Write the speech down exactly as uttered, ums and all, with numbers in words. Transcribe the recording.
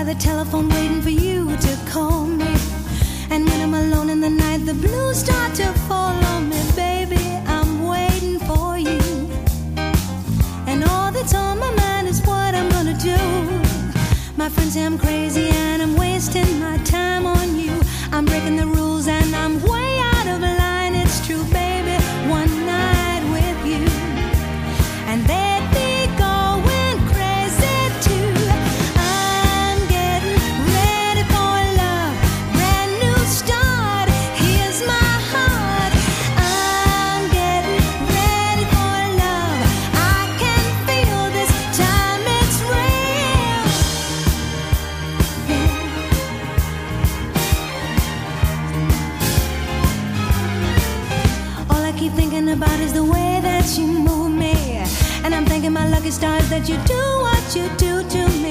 by the telephone waiting for you to call me. And when I'm alone in the night, the blues start to fall on me. Baby, I'm waiting for you. And all that's on my mind is what I'm gonna do. My friends say I'm crazy and I'm wasting my time on you. I'm breaking the rules and I'm way out of line. It's true, baby, one night with you and they'd be going crazy too. I'm getting ready for love, brand new start. Here's my heart. I'm getting ready for love. I can feel this time, it's real. All I keep thinking about is the way that you move me. And I'm thanking my lucky stars that you do what you do to me.